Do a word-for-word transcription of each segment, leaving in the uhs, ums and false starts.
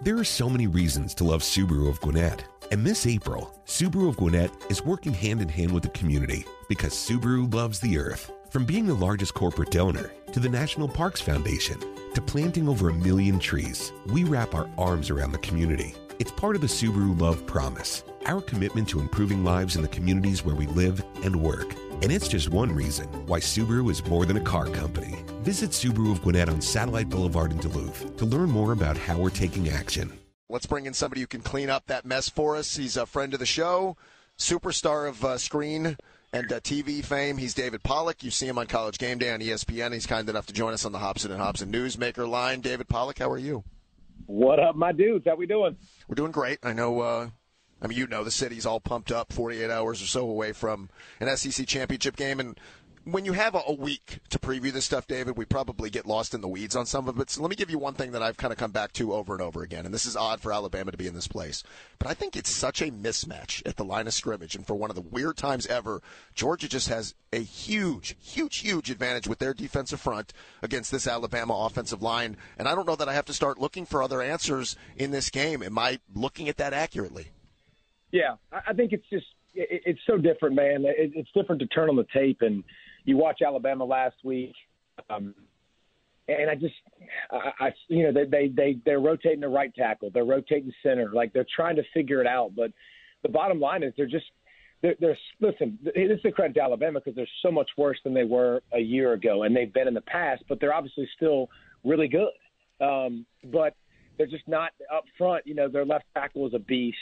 There are so many reasons to love Subaru of Gwinnett. And this April, Subaru of Gwinnett is working hand in hand with the community because Subaru loves the earth. From being the largest corporate donor to the National Parks Foundation to planting over a million trees, we wrap our arms around the community. It's part of the Subaru Love Promise, our commitment to improving lives in the communities where we live and work. And it's just one reason why Subaru is more than a car company. Visit Subaru of Gwinnett on Satellite Boulevard in Duluth to learn more about how we're taking action. Let's bring in somebody who can clean up that mess for us. He's a friend of the show, superstar of uh, screen and uh, T V fame. He's David Pollack. You see him on College Game Day on E S P N. He's kind enough to join us on the Hobson and Hobson Newsmaker line. David Pollack, how are you? What up, my dudes? How we doing? We're doing great. I know, uh, I mean, you know, the city's all pumped up, forty-eight hours or so away from an S E C championship game. And when you have a, a week to preview this stuff, David, we probably get lost in the weeds on some of it. So let me give you one thing that I've kind of come back to over and over again. And this is odd for Alabama to be in this place. But I think it's such a mismatch at the line of scrimmage. And for one of the weird times ever, Georgia just has a huge, huge, huge advantage with their defensive front against this Alabama offensive line. And I don't know that I have to start looking for other answers in this game. Am I looking at that accurately? Yeah, I think it's just it, it's so different, man. It, it's different to turn on the tape and you watch Alabama last week, um, and I just, I, I you know, they they they they're rotating the right tackle, they're rotating center, like they're trying to figure it out. But the bottom line is they're just they're, they're listen. This is a credit to Alabama because they're so much worse than they were a year ago, and they've been in the past. But they're obviously still really good. Um, but they're just not up front. You know, their left tackle is a beast.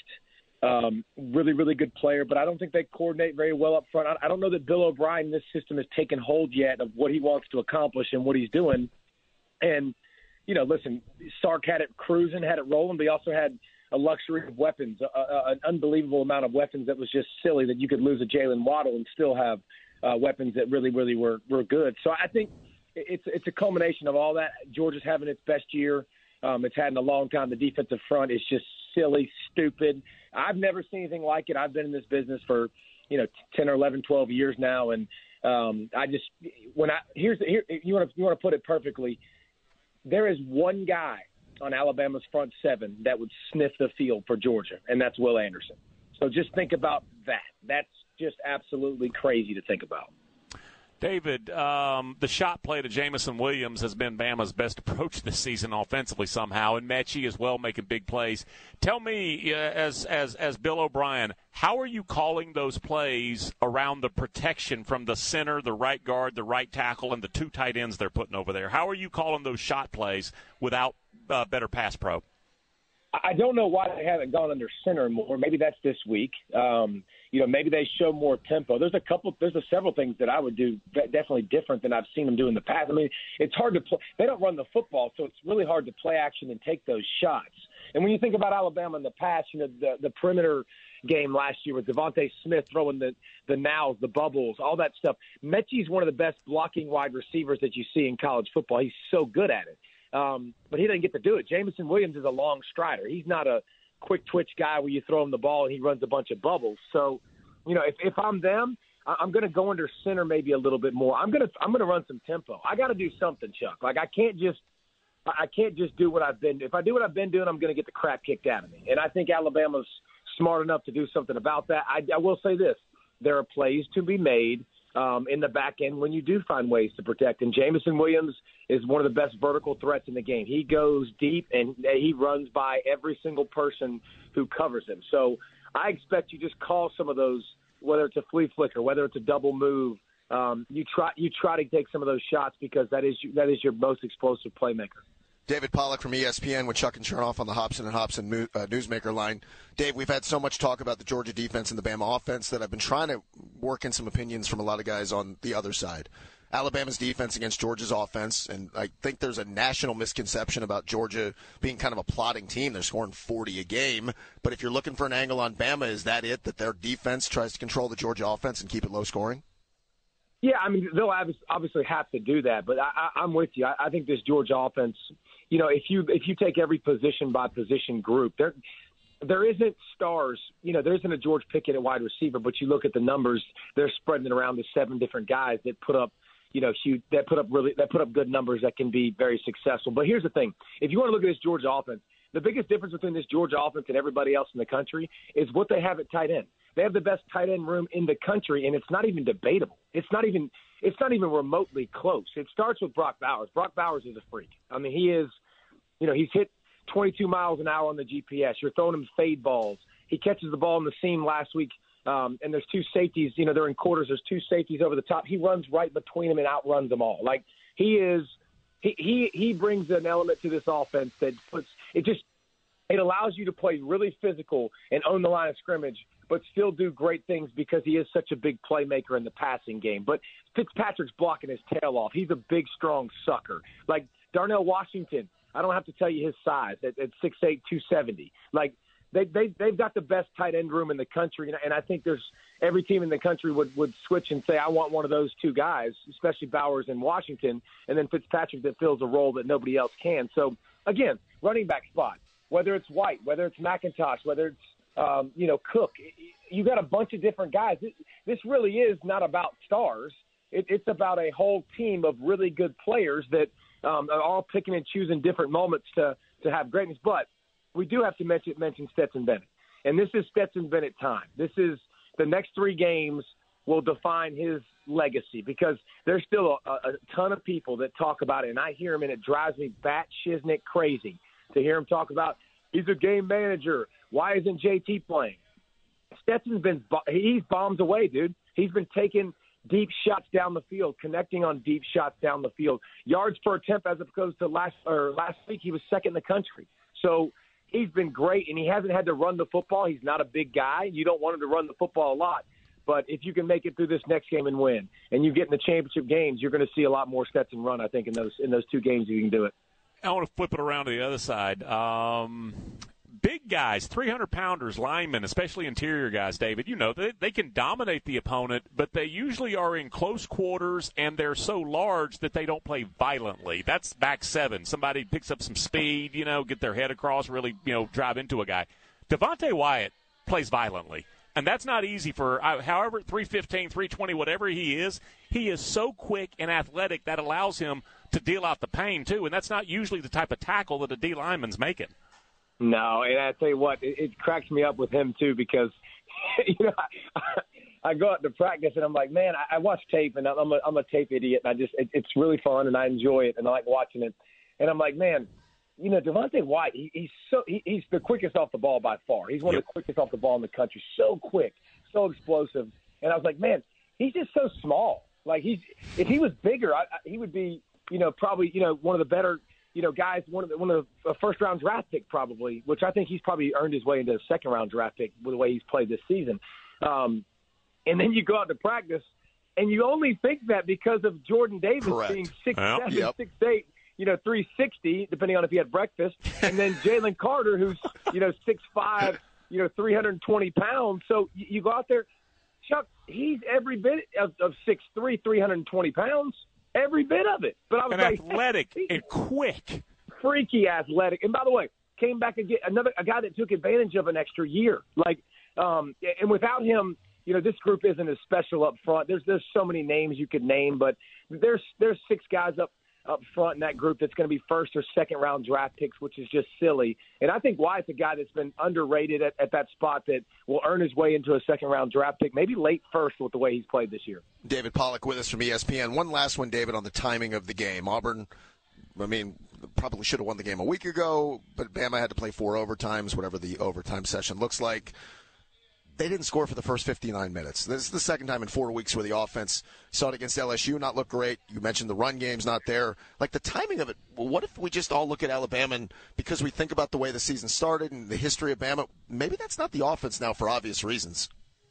Um, really, really good player, but I don't think they coordinate very well up front. I, I don't know that Bill O'Brien, this system has taken hold yet of what he wants to accomplish and what he's doing. And, you know, listen, Sark had it cruising, had it rolling, but he also had a luxury of weapons, a, a, an unbelievable amount of weapons that was just silly that you could lose a Jalen Waddle and still have uh, weapons that really, really were, were good. So I think it's it's a culmination of all that. Georgia's having its best year. Um, it's had in a long time. The defensive front is just silly, stupid. I've never seen anything like it. I've been in this business for, you know, ten or eleven, twelve years now, and um, I just when I here's here you want to you want to put it perfectly. There is one guy on Alabama's front seven that would sniff the field for Georgia, and that's Will Anderson. So just think about that. That's just absolutely crazy to think about. David, um, the shot play to Jamison Williams has been Bama's best approach this season offensively somehow, and Mechie as well making big plays. Tell me, uh, as as as Bill O'Brien, how are you calling those plays around the protection from the center, the right guard, the right tackle, and the two tight ends they're putting over there? How are you calling those shot plays without uh, better pass pro? I don't know why they haven't gone under center more. Maybe that's this week. Um, you know, maybe they show more tempo. There's a couple, there's a several things that I would do definitely different than I've seen them do in the past. I mean, it's hard to play. They don't run the football, so it's really hard to play action and take those shots. And when you think about Alabama in the past, you know, the, the perimeter game last year with Devontae Smith throwing the, the nows, the bubbles, all that stuff. Mechie's one of the best blocking wide receivers that you see in college football. He's so good at it. Um, but he doesn't get to do it. Jamison Williams is a long strider. He's not a quick twitch guy where you throw him the ball and he runs a bunch of bubbles. So, you know, if, if I'm them, I'm going to go under center maybe a little bit more. I'm going to I'm going to run some tempo. I got to do something, Chuck. Like I can't just I can't just do what I've been. If I do what I've been doing, I'm going to get the crap kicked out of me. And I think Alabama's smart enough to do something about that. I, I will say this: there are plays to be made Um, in the back end when you do find ways to protect. And Jamison Williams is one of the best vertical threats in the game. He goes deep, and he runs by every single person who covers him. So I expect you just call some of those, whether it's a flea flicker, whether it's a double move, um, you try you try to take some of those shots because that is that is your most explosive playmaker. David Pollack from E S P N with Chuck and Chernoff on the Hobson and Hobson new, uh, Newsmaker line. Dave, we've had so much talk about the Georgia defense and the Bama offense that I've been trying to work in some opinions from a lot of guys on the other side. Alabama's defense against Georgia's offense, and I think there's a national misconception about Georgia being kind of a plotting team. They're scoring forty a game. But if you're looking for an angle on Bama, is that it, that their defense tries to control the Georgia offense and keep it low scoring? Yeah, I mean, they'll obviously have to do that, but I, I, I'm with you. I, I think this Georgia offense, you know, if you if you take every position by position group, there there isn't stars. You know, there isn't a George Pickett at wide receiver, but you look at the numbers, they're spreading around to seven different guys that put up, you know, huge, that put up really that put up good numbers that can be very successful. But here's the thing: if you want to look at this Georgia offense, the biggest difference between this Georgia offense and everybody else in the country is what they have at tight end. They have the best tight end room in the country, and it's not even debatable. It's not even it's not even remotely close. It starts with Brock Bowers. Brock Bowers is a freak. I mean, he is, you know, he's hit twenty-two miles an hour on the G P S. You're throwing him fade balls. He catches the ball in the seam last week, um, and there's two safeties. You know, they're in quarters. There's two safeties over the top. He runs right between them and outruns them all. Like, he is he he, he brings an element to this offense that puts it just it allows you to play really physical and own the line of scrimmage, but still do great things because he is such a big playmaker in the passing game. But Fitzpatrick's blocking his tail off. He's a big, strong sucker. Like Darnell Washington, I don't have to tell you his size at, at six eight, two seventy. Like, they, they, they've got the best tight end room in the country, and, and I think there's every team in the country would, would switch and say, I want one of those two guys, especially Bowers and Washington, and then Fitzpatrick that fills a role that nobody else can. So, again, running back spot, whether it's White, whether it's McIntosh, whether it's Um, you know, Cook, you got a bunch of different guys. This, this really is not about stars. It, it's about a whole team of really good players that um, are all picking and choosing different moments to, to have greatness. But we do have to mention, mention Stetson Bennett. And this is Stetson Bennett time. This is the next three games will define his legacy because there's still a, a ton of people that talk about it. And I hear him, and it drives me bat-shiznick crazy to hear him talk about he's a game manager. Why isn't J T playing? Stetson's been – he's bombs away, dude. He's been taking deep shots down the field, connecting on deep shots down the field. Yards per attempt as opposed to last or last week, he was second in the country. So he's been great, and he hasn't had to run the football. He's not a big guy. You don't want him to run the football a lot. But if you can make it through this next game and win, and you get in the championship games, you're going to see a lot more Stetson run, I think, in those in those two games if you can do it. I want to flip it around to the other side. Um, big guys, three hundred pounders, linemen, especially interior guys, David, you know, they, they can dominate the opponent, but they usually are in close quarters, and they're so large that they don't play violently. That's back seven. Somebody picks up some speed, you know, get their head across, really, you know, drive into a guy. Devontae Wyatt plays violently. And that's not easy for, however, three fifteen, three twenty, whatever he is. He is so quick and athletic that allows him to deal out the pain, too. And that's not usually the type of tackle that a D lineman's making. No, and I tell you what, it, it cracks me up with him, too, because, you know, I, I go out to practice, and I'm like, man, I, I watch tape, and I'm a, I'm a tape idiot, and I just, it, it's really fun, and I enjoy it, and I like watching it. And I'm like, man, you know, Devontae White, he, he's so he, he's the quickest off the ball by far. He's one yep. of the quickest off the ball in the country. So quick, so explosive. And I was like, man, he's just so small. Like he's if he was bigger, I, I, he would be, you know, probably, you know, one of the better, you know, guys, one of the one of the first round draft pick probably, which I think he's probably earned his way into a second round draft pick with the way he's played this season. Um, and then you go out to practice, and you only think that because of Jordan Davis Correct. being six yep. seven, yep. six eight. You know, three sixty, depending on if he had breakfast, and then Jalen Carter, who's, you know, six five, you know, three hundred twenty pounds. So you, you go out there, Chuck, he's every bit of, of six three, three hundred twenty pounds, every bit of it. But I was and like, athletic and quick. Freaky athletic. And by the way, came back again, another a guy that took advantage of an extra year. Like, um, and without him, you know, this group isn't as special up front. There's there's so many names you could name, but there's there's six guys up up front in that group that's going to be first or second round draft picks, which is just silly. And I think Wyatt's a guy that's been underrated at, at that spot that will earn his way into a second round draft pick, maybe late first with the way he's played this year. David Pollack with us from E S P N. One last one, David, on the timing of the game. Auburn, I mean, probably should have won the game a week ago, but Bama had to play four overtimes, whatever the overtime session looks like. They didn't score for the first fifty-nine minutes. This is the second time in four weeks where the offense saw it against L S U not look great. You mentioned the run game's not there. Like the timing of it, well, what if we just all look at Alabama and because we think about the way the season started and the history of Bama, maybe that's not the offense now for obvious reasons.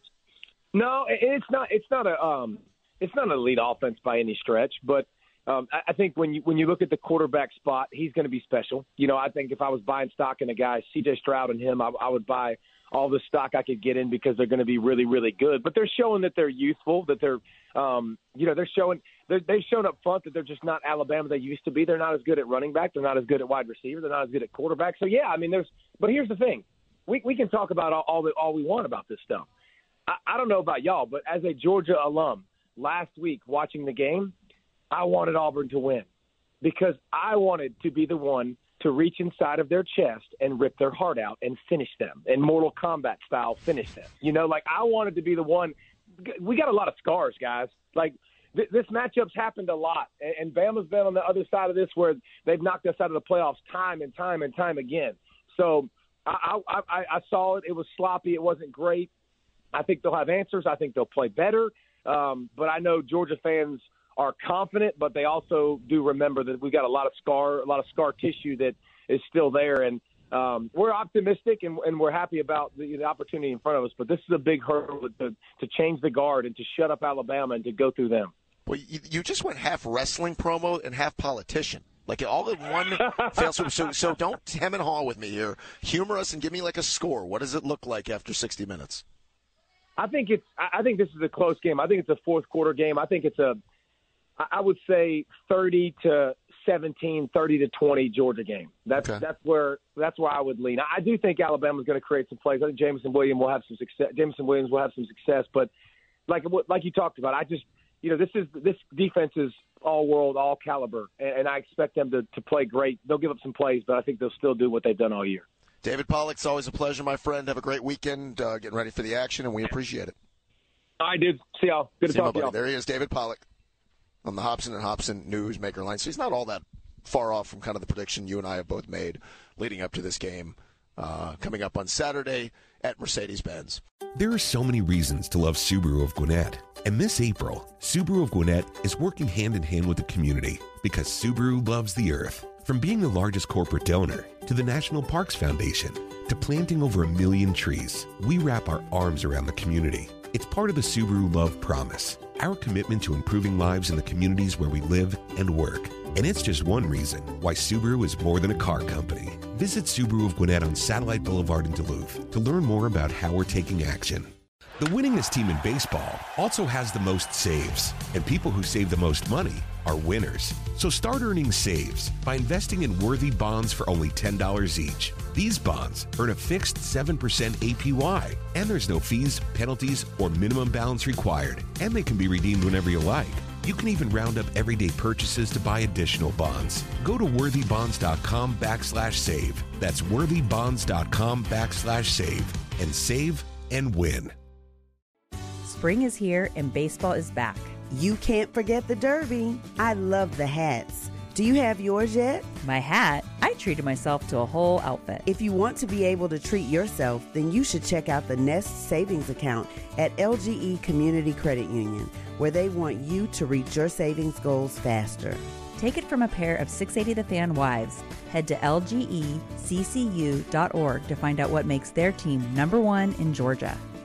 No, it's not. It's not a. Um, it's not an elite offense by any stretch, but um, I, I think when you when you look at the quarterback spot, he's going to be special. You know, I think if I was buying stock in a guy, C J Stroud and him, I, I would buy all the stock I could get in because they're going to be really, really good. But they're showing that they're youthful, that they're, um, you know, they're showing they're, they've shown up front that they're just not Alabama they used to be. They're not as good at running back. They're not as good at wide receiver. They're not as good at quarterback. So yeah, I mean, there's. But here's the thing: we we can talk about all all, the, all we want about this stuff. I, I don't know about y'all, but as a Georgia alum, last week watching the game, I wanted Auburn to win because I wanted to be the one to reach inside of their chest and rip their heart out and finish them, and Mortal Kombat style finish them. You know, like I wanted to be the one. We got a lot of scars, guys. Like th- this matchup's happened a lot, and, and Bama's been on the other side of this where they've knocked us out of the playoffs time and time and time again. So I, I, I, I saw it. It was sloppy. It wasn't great. I think they'll have answers. I think they'll play better. Um, but I know Georgia fans are confident, but they also do remember that we've got a lot of scar, a lot of scar tissue that is still there. And um, we're optimistic and, and we're happy about the, the opportunity in front of us. But this is a big hurdle to, to change the guard and to shut up Alabama and to go through them. Well, you, you just went half wrestling promo and half politician. Like all in one fail. So, so, so don't hem and haw with me here. Humor us and give me like a score. What does it look like after sixty minutes? I think it's. I think this is a close game. I think it's a fourth quarter game. I think it's a. I would say thirty to seventeen, thirty to twenty Georgia game. That's okay. that's where that's where I would lean. I do think Alabama's going to create some plays. I think Jameson Williams will have some success. Jameson Williams will have some success. But like like you talked about, I just you know this is this defense is all world, all caliber, and, and I expect them to, to play great. They'll give up some plays, but I think they'll still do what they've done all year. David Pollack, it's always a pleasure, my friend. Have a great weekend, uh, getting ready for the action, and we appreciate it. All right, dude. See y'all. Good to See talk to y'all. y'all. There he is, David Pollack, on the Hobson and Hobson Newsmaker line. So he's not all that far off from kind of the prediction you and I have both made leading up to this game uh, coming up on Saturday at Mercedes-Benz. There are so many reasons to love Subaru of Gwinnett. And this April, Subaru of Gwinnett is working hand in hand with the community because Subaru loves the earth. From being the largest corporate donor to the National Parks Foundation to planting over a million trees, we wrap our arms around the community. It's part of the Subaru Love Promise, our commitment to improving lives in the communities where we live and work. And it's just one reason why Subaru is more than a car company. Visit Subaru of Gwinnett on Satellite Boulevard in Duluth to learn more about how we're taking action. The winningest team in baseball also has the most saves, and people who save the most money are winners. So start earning saves by investing in worthy bonds for only ten dollars each. These bonds earn a fixed seven percent A P Y, and there's no fees, penalties, or minimum balance required, and they can be redeemed whenever you like. You can even round up everyday purchases to buy additional bonds. Go to worthybonds.com backslash save. That's worthybonds.com backslash save and save and win. Spring is here and baseball is back. You can't forget the Derby. I love the hats. Do you have yours yet? My hat? I treated myself to a whole outfit. If you want to be able to treat yourself, then you should check out the Nest Savings Account at L G E Community Credit Union, where they want you to reach your savings goals faster. Take it from a pair of six eighty The Fan wives. Head to L G E C C U dot org to find out what makes their team number one in Georgia.